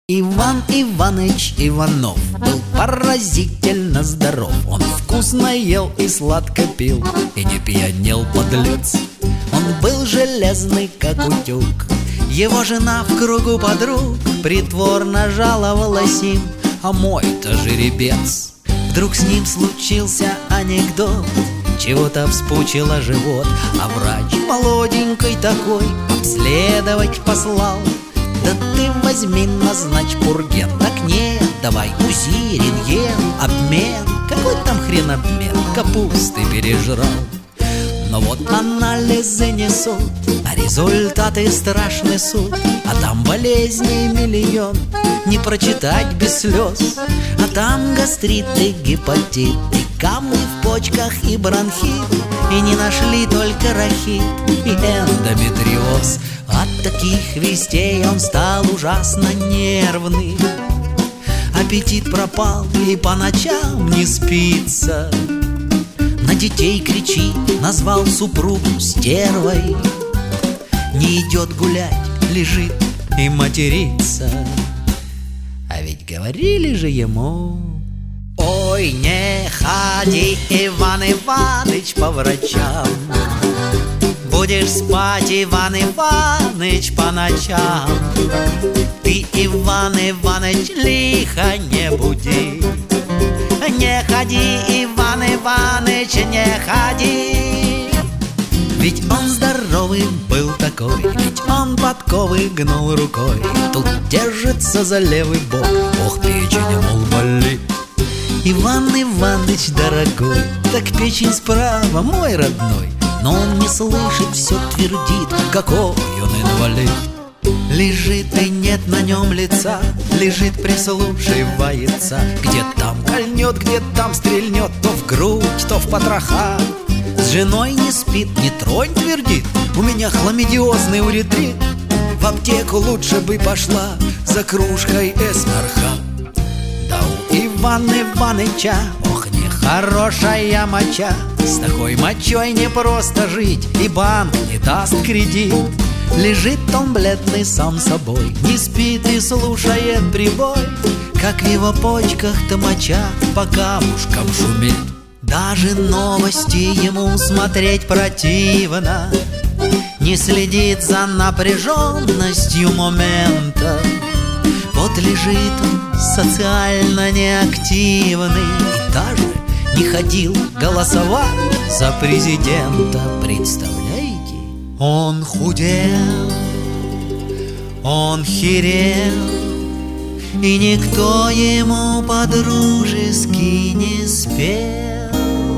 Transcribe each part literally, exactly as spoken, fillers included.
Иван Иваныч Иванов был поразительно здоров. Он вкусно ел и сладко пил, и не пьянел, подлец. Он был железный, как утюг. Его жена в кругу подруг притворно жаловалась им: а мой-то жеребец. Вдруг с ним случился анекдот, чего-то вспучило живот, а врач молоденький такой обследовать послал. Да ты возьми, назначь пурген. Так нет, давай УЗИ, рентген, обмен. Какой там хрен обмен, капусты пережрал. Но вот анализы несут, а результаты страшный суд. А там болезней миллион, не прочитать без слез. А там гастрит и гепатит, и камни в почках, и бронхит. И не нашли только рахит и эндометриоз. От таких вестей он стал ужасно нервный. Аппетит пропал, и по ночам не спится. На детей кричит, назвал супругу стервой. Не идет гулять, лежит и матерится. А ведь говорили же ему: ой, не ходи, Иван Иваныч, по врачам. Будешь спать, Иван Иваныч, по ночам. Ты, Иван Иваныч, лихо не буди. Не ходи, Иван Иваныч, не ходи. Ведь он здоровый был такой, ведь он подковы гнул рукой. Тут держится за левый бок, ох, печень, мол, болит. Иван Иваныч, дорогой, так печень справа, мой родной. Но он не слышит, все твердит, какой он инвалид. Лежит и нет на нем лица, лежит, прислушивается. Где там кольнет, где там стрельнет, то в грудь, то в потроха. С женой не спит, не тронь, твердит, у меня хламидиозный уретрит. В аптеку лучше бы пошла за кружкой эсмарха. Да у Ивана Иваныча, ох, нехорошая моча. С такой мочой не просто жить, и банк не даст кредит. Лежит он бледный сам собой, не спит и слушает прибой, как в его почках-то моча по камушкам шумит. Даже новости ему смотреть противно, не следит за напряженностью момента. Вот лежит он социально неактивный и даже не ходил голосовать за президента. Представляете? Он худел, он херел, и никто ему по-дружески не спел.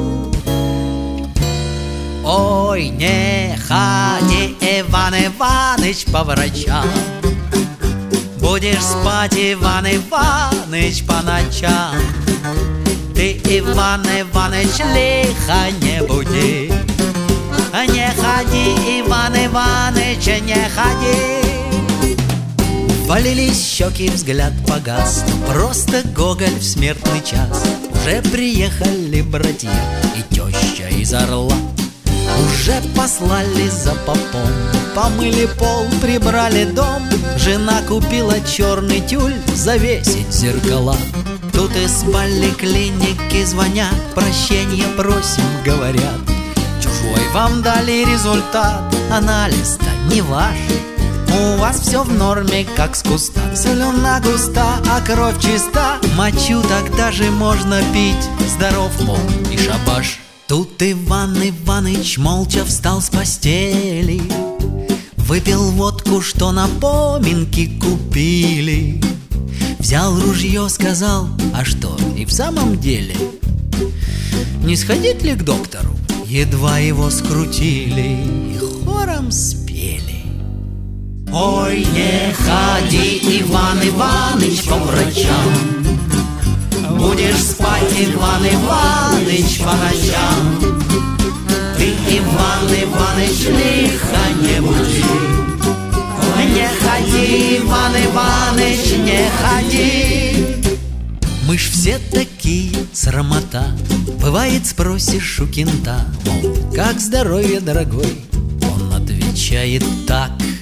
Ой, не ходи, Иван Иваныч, по врачам. Будешь спать, Иван Иваныч, по ночам. Ты, Иван Иваныч, лихо не буди. Не ходи, Иван Иваныч, не ходи. Валились щеки, взгляд погас, просто Гоголь в смертный час. Уже приехали братья и теща из Орла. Уже послали за попом, помыли пол, прибрали дом. Жена купила черный тюль завесить зеркала. Тут из поликлиники звонят, прощения просим, говорят. Чужой вам дали результат, анализ-то не ваш. У вас все в норме, как с куста. Слюна густа, а кровь чиста. Мочу тогда же можно пить, здоров, мол, и шабаш. Тут Иван Иваныч молча встал с постели, выпил водку, что на поминки купили. Взял ружье, сказал: а что, и в самом деле не сходить ли к доктору? Едва его скрутили и хором спели: ой, не ходи, Иван Иваныч, по врачам. Будешь спать, Иван Иваныч, по ночам. Ты, Иван Иваныч, лихо не буди. Не ходи, Иван Иваныч, не ходи. Мы ж все такие, срамота. Бывает, спросишь у кента, мол, как здоровье, дорогой? Он отвечает так: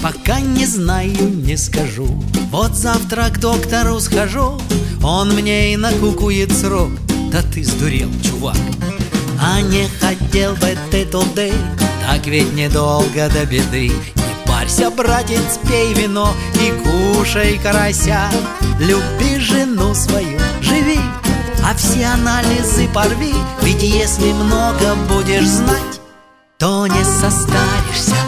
Пока не знаю, не скажу. Вот завтра к доктору схожу, он мне и накукует срок. Да ты сдурел, чувак. А не хотел бы ты туды, так ведь недолго до беды. Не парься, братец, пей вино и кушай карася. Люби жену свою, живи, а все анализы порви. Ведь если много будешь знать, то не состаришься.